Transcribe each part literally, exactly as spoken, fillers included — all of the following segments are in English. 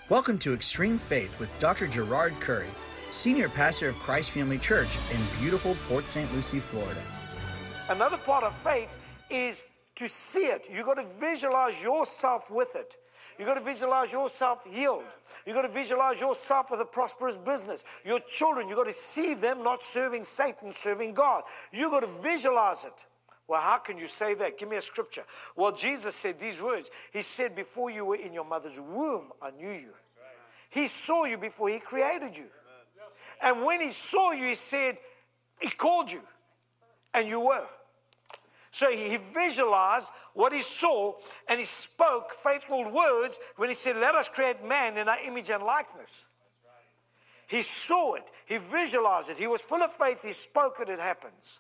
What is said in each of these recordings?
Welcome to Extreme Faith with Doctor Gerard Curry, Senior Pastor of Christ Family Church in beautiful Port Saint Lucie, Florida. Another part of faith is to see it. You've got to visualize yourself with it. You've got to visualize yourself healed. You've got to visualize yourself with a prosperous business. Your children, you've got to see them not serving Satan, serving God. You've got to visualize it. Well, how can you say that? Give me a scripture. Well, Jesus said these words. He said, before you were in your mother's womb, I knew you. He saw you before he created you. And when he saw you, he said, he called you. And you were. So he visualized what he saw, and he spoke faithful words when he said, let us create man in our image and likeness. He saw it. He visualized it. He was full of faith. He spoke it. It happens.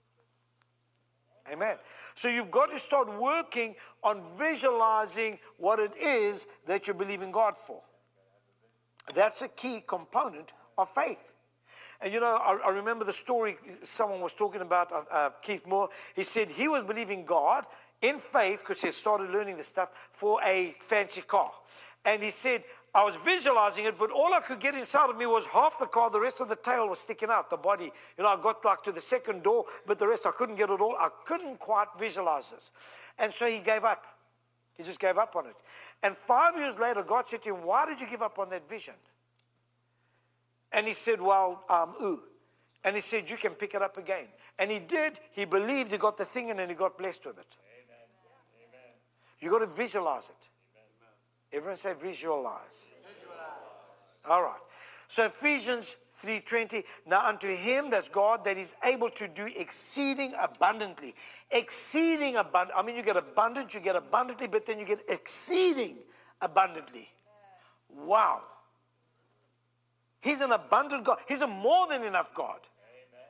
Amen. So you've got to start working on visualizing what it is that you believe in God for. That's a key component of faith. And you know, I, I remember the story someone was talking about, uh, uh, Keith Moore. He said he was believing God in faith because he had started learning this stuff for a fancy car. And he said, I was visualizing it, but all I could get inside of me was half the car. The rest of the tail was sticking out, the body. You know, I got like to the second door, but the rest I couldn't get it all. I couldn't quite visualize this. And so he gave up. He just gave up on it. And five years later, God said to him, why did you give up on that vision? And he said, well, um, ooh. And he said, you can pick it up again. And he did. He believed. He got the thing in and he got blessed with it. Amen. Amen. You got to visualize it. Everyone say visualize. Visualize. All right. So Ephesians three twenty. Now unto him, that's God, that is able to do exceeding abundantly. Exceeding abundant. I mean, you get abundant, you get abundantly, but then you get exceeding abundantly. Wow. He's an abundant God. He's a more than enough God. Amen.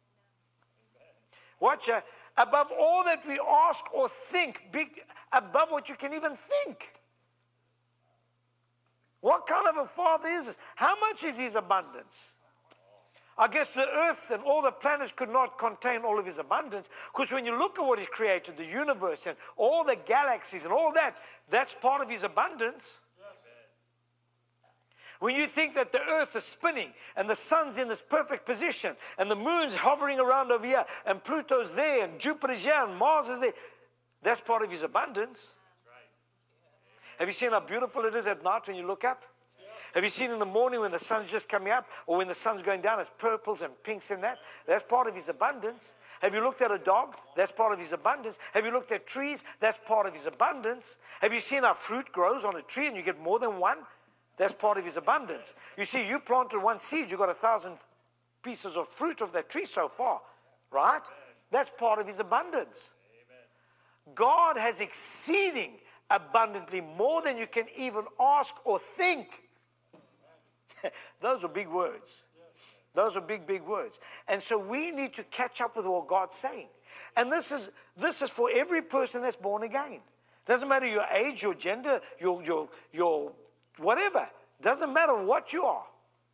Watch uh, above all that we ask or think, big, above what you can even think. What kind of a father is this? How much is his abundance? I guess the earth and all the planets could not contain all of his abundance, because when you look at what he created, the universe and all the galaxies and all that, that's part of his abundance. When you think that the earth is spinning and the sun's in this perfect position and the moon's hovering around over here and Pluto's there and Jupiter's here and Mars is there, that's part of his abundance. Have you seen how beautiful it is at night when you look up? Have you seen in the morning when the sun's just coming up or when the sun's going down, it's purples and pinks in that? That's part of his abundance. Have you looked at a dog? That's part of his abundance. Have you looked at trees? That's part of his abundance. Have you seen how fruit grows on a tree and you get more than one? That's part of his abundance. You see, you planted one seed, you got a thousand pieces of fruit of that tree so far, right? That's part of his abundance. God has exceeding abundantly more than you can even ask or think. Those are big words. Those are big, big words. And so we need to catch up with what God's saying. And this is this is for every person that's born again. Doesn't matter your age, your gender, your your your whatever. Doesn't matter what you are,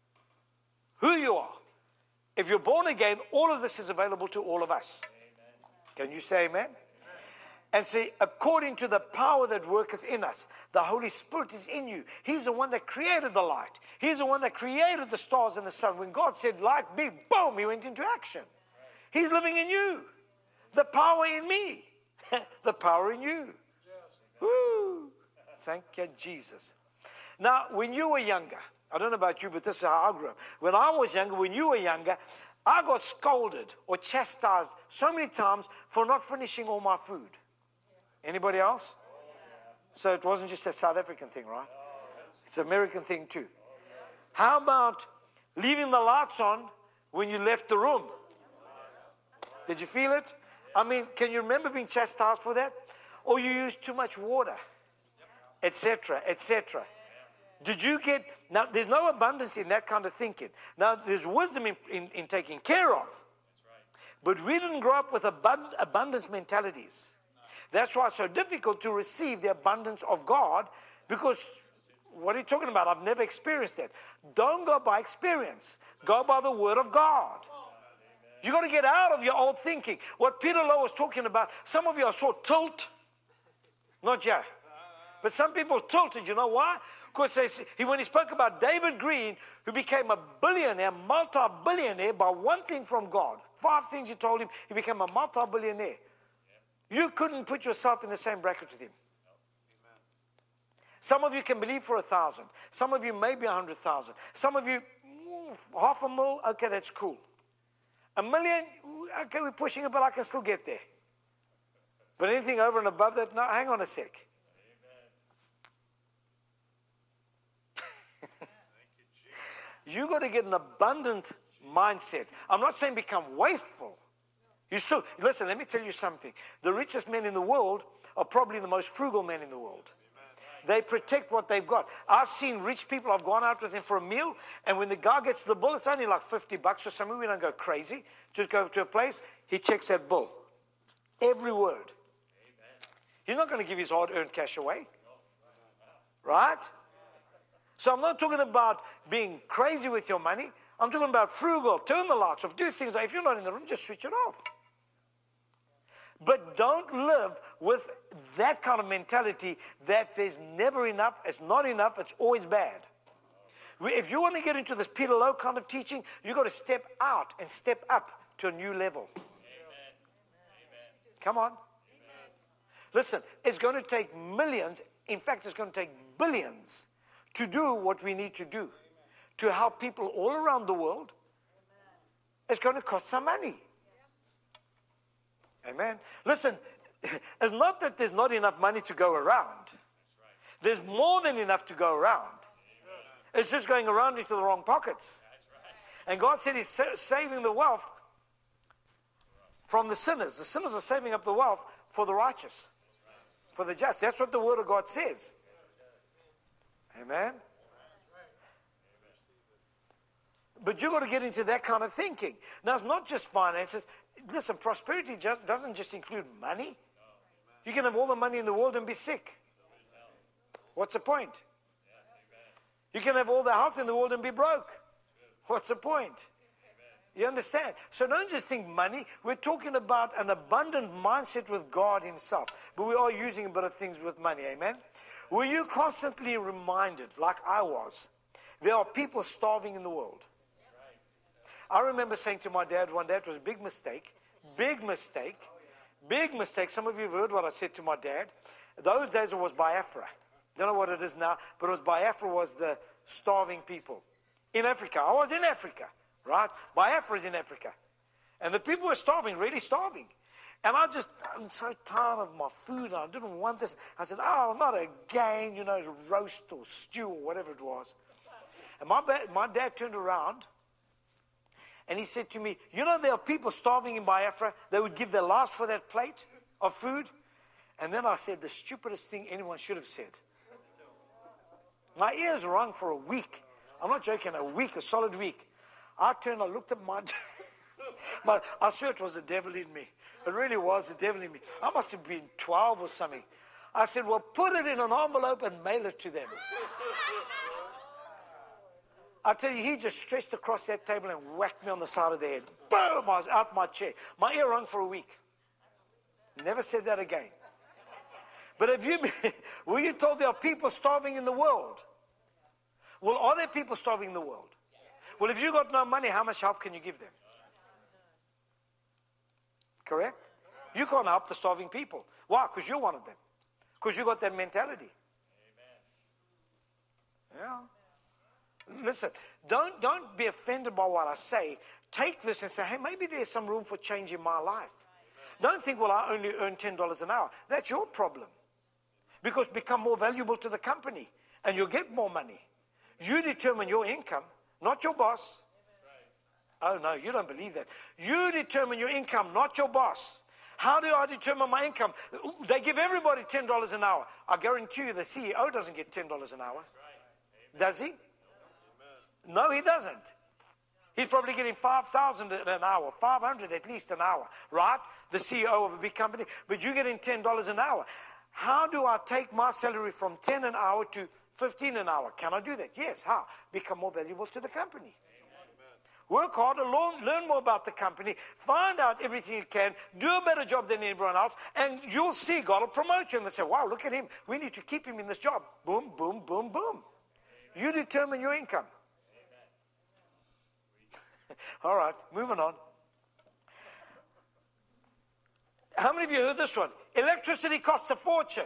who you are. If you're born again, all of this is available to all of us. Amen. Can you say amen? And see, according to the power that worketh in us, the Holy Spirit is in you. He's the one that created the light. He's the one that created the stars and the sun. When God said light be, boom, he went into action. He's living in you. The power in me. The power in you. Woo! Thank you, Jesus. Now, when you were younger, I don't know about you, but this is how I grew up. When I was younger, when you were younger, I got scolded or chastised so many times for not finishing all my food. Anybody else? So it wasn't just a South African thing, right? It's an American thing too. How about leaving the lights on when you left the room? Did you feel it? I mean, can you remember being chastised for that? Or you used too much water, et cetera, et cetera. Did you get, now there's no abundance in that kind of thinking. Now there's wisdom in, in, in taking care of. But we didn't grow up with abund- abundance mentalities. That's why it's so difficult to receive the abundance of God, because what are you talking about? I've never experienced that. Don't go by experience. Go by the word of God. You got to get out of your old thinking. What Peter Lowe was talking about, some of you are so tilt. Not you. But some people tilted. You know why? Because he, when he spoke about David Green, who became a billionaire, multi-billionaire by one thing from God, five things he told him, he became a multi-billionaire. You couldn't put yourself in the same bracket with him. Some of you can believe for a thousand. Some of you maybe a hundred thousand. Some of you, half a mil, okay, that's cool. A million, okay, we're pushing it, but I can still get there. But anything over and above that, no, hang on a sec. You got to get an abundant mindset. I'm not saying become wasteful. You still, listen, let me tell you something. The richest men in the world are probably the most frugal men in the world. They protect what they've got. I've seen rich people, I've gone out with them for a meal, and when the guy gets the bill, it's only like fifty bucks or something. We don't go crazy. Just go to a place, he checks that bill. Every word. He's not going to give his hard-earned cash away. Right? So I'm not talking about being crazy with your money. I'm talking about frugal. Turn the lights off. Do things. If you're not in the room, just switch it off. But don't live with that kind of mentality that there's never enough, it's not enough, it's always bad. If you want to get into this Peter Lowe kind of teaching, you've got to step out and step up to a new level. Amen. Come on. Amen. Listen, it's going to take millions, in fact, it's going to take billions to do what we need to do, to help people all around the world. It's going to cost some money. Amen. Listen, it's not that there's not enough money to go around. There's more than enough to go around. It's just going around into the wrong pockets. And God said He's saving the wealth from the sinners. The sinners are saving up the wealth for the righteous, for the just. That's what the Word of God says. Amen. But you've got to get into that kind of thinking. Now, it's not just finances. Listen, prosperity just doesn't just include money. You can have all the money in the world and be sick. What's the point? You can have all the health in the world and be broke. What's the point? You understand? So don't just think money. We're talking about an abundant mindset with God Himself. But we are using a bit of things with money. Amen? Were you constantly reminded, like I was, there are people starving in the world? I remember saying to my dad one day, it was a big mistake, big mistake, big mistake. Some of you have heard what I said to my dad. Those days it was Biafra. Don't know what it is now, but it was Biafra was the starving people. In Africa. I was in Africa, right? Biafra is in Africa. And the people were starving, really starving. And I just, I'm so tired of my food. I didn't want this. I said, oh, not again, you know, roast or stew or whatever it was. And my, my dad turned around and he said to me, you know, there are people starving in Biafra. They would give their lives for that plate of food. And then I said the stupidest thing anyone should have said. My ears rung for a week. I'm not joking, a week, a solid week. I turned, I looked at my dad. But I swear it was the devil in me. It really was the devil in me. I must have been twelve or something. I said, well, put it in an envelope and mail it to them. I tell you, he just stretched across that table and whacked me on the side of the head. Boom! I was out my chair. My ear rung for a week. Never said that again. But have you been, were you told there are people starving in the world? Well, are there people starving in the world? Well, if you got no money, how much help can you give them? Correct? You can't help the starving people. Why? Because you're one of them. Because you got that mentality. Yeah. Listen, don't, don't be offended by what I say. Take this and say, hey, maybe there's some room for change in my life. Don't think, well, I only earn ten dollars an hour. That's your problem. Because become more valuable to the company and you'll get more money. You determine your income, not your boss. Oh, no, you don't believe that. You determine your income, not your boss. How do I determine my income? They give everybody ten dollars an hour. I guarantee you the C E O doesn't get ten dollars an hour. Does he? No, he doesn't. He's probably getting five thousand dollars an hour, five hundred dollars at least an hour, right? The C E O of a big company. But you're getting ten dollars an hour. How do I take my salary from ten an hour to fifteen an hour? Can I do that? Yes. How? Become more valuable to the company. Work harder, learn, learn more about the company, find out everything you can, do a better job than everyone else, and you'll see God will promote you. And they say, wow, look at him. We need to keep him in this job. Boom, boom, boom, boom. You determine your income. All right, moving on. How many of you heard this one? Electricity costs a fortune.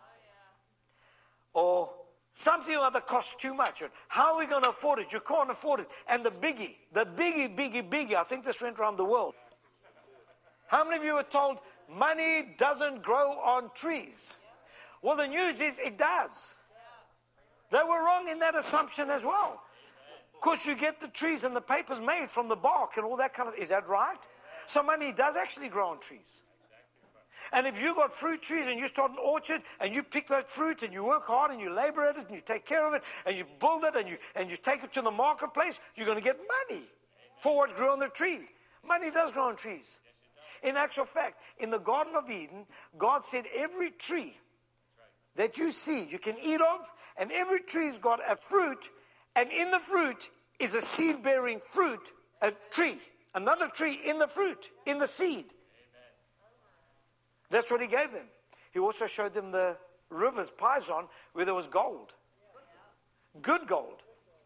Or something or other costs too much. How are we going to afford it? You can't afford it. And the biggie, the biggie, biggie, biggie, I think this went around the world. How many of you were told money doesn't grow on trees? Well, the news is it does. They were wrong in that assumption as well. Of course, you get the trees and the papers made from the bark and all that kind of, is that right? So money does actually grow on trees. And if you got fruit trees and you start an orchard and you pick that fruit and you work hard and you labor at it and you take care of it and you build it and you and you take it to the marketplace, you're going to get money for what grew on the tree. Money does grow on trees. In actual fact, in the Garden of Eden, God said every tree that you see, you can eat of, and every tree's got a fruit, and in the fruit is a seed-bearing fruit, a tree, another tree in the fruit, in the seed. That's what he gave them. He also showed them the rivers, Pison, where there was gold. Good gold.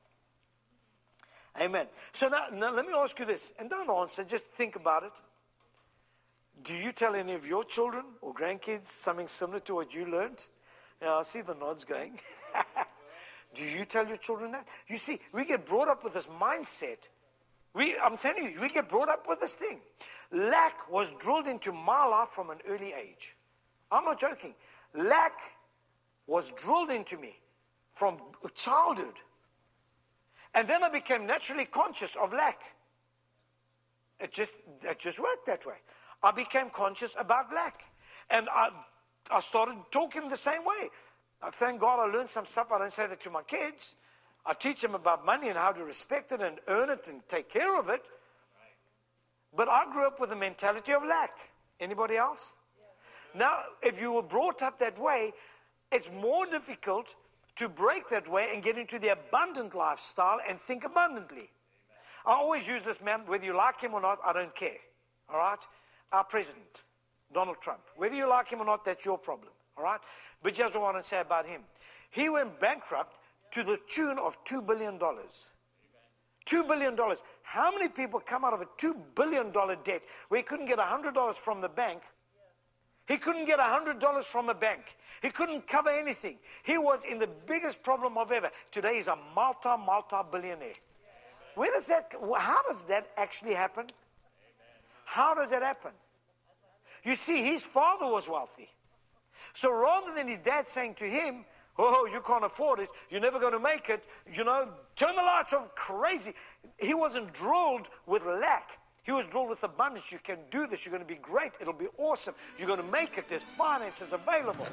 Amen. So now, now let me ask you this, and don't answer, just think about it. Do you tell any of your children or grandkids something similar to what you learned? Yeah, I see the nods going. Do you tell your children that? You see, we get brought up with this mindset. We, I'm telling you, we get brought up with this thing. Lack was drilled into my life from an early age. I'm not joking. Lack was drilled into me from childhood. And then I became naturally conscious of lack. It just, it just worked that way. I became conscious about lack. And I, I started talking the same way. I thank God I learned some stuff. I don't say that to my kids. I teach them about money and how to respect it and earn it and take care of it. But I grew up with a mentality of lack. Anybody else? Now, if you were brought up that way, it's more difficult to break that way and get into the abundant lifestyle and think abundantly. I always use this man, whether you like him or not, I don't care. All right? Our president, Donald Trump. Whether you like him or not, that's your problem. All right? But here's what I want to say about him. He went bankrupt to the tune of two billion dollars. two billion dollars. How many people come out of a two billion dollars debt where he couldn't get one hundred dollars from the bank? He couldn't get one hundred dollars from a bank. He couldn't cover anything. He was in the biggest problem of ever. Today he's a multi, multi-billionaire. Where does that, how does that actually happen? How does that happen? You see, his father was wealthy. So rather than his dad saying to him, oh, you can't afford it, you're never going to make it, you know, turn the lights off, crazy. He wasn't drilled with lack. He was drilled with abundance. You can do this. You're going to be great. It'll be awesome. You're going to make it. There's finances available.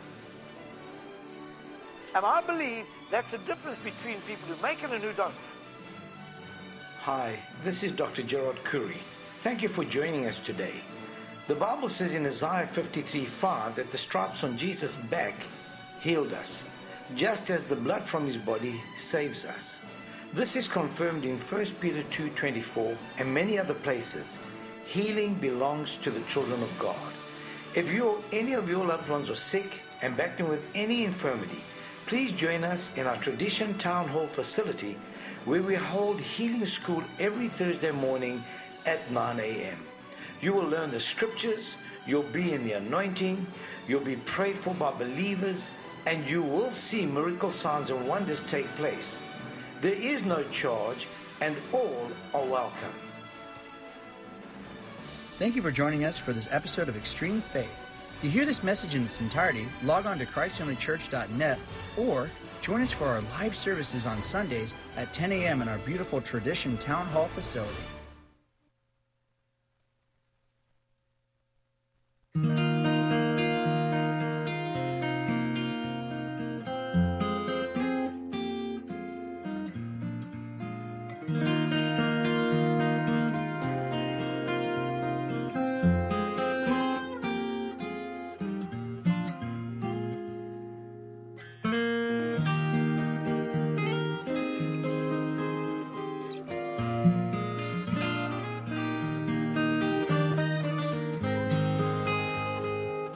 And I believe that's the difference between people who make it and who don't. Hi, this is Doctor Gerard Curry. Thank you for joining us today. The Bible says in Isaiah fifty-three five that the stripes on Jesus' back healed us, just as the blood from his body saves us. This is confirmed in First Peter two twenty-four and many other places. Healing belongs to the children of God. If you or any of your loved ones are sick and battling with any infirmity, please join us in our Tradition Town Hall facility where we hold healing school every Thursday morning at nine a.m. You will learn the scriptures, you'll be in the anointing, you'll be prayed for by believers, and you will see miracle signs and wonders take place. There is no charge, and all are welcome. Thank you for joining us for this episode of Extreme Faith. To hear this message in its entirety, log on to christ family church dot net or join us for our live services on Sundays at ten a.m. in our beautiful Tradition Town Hall facility.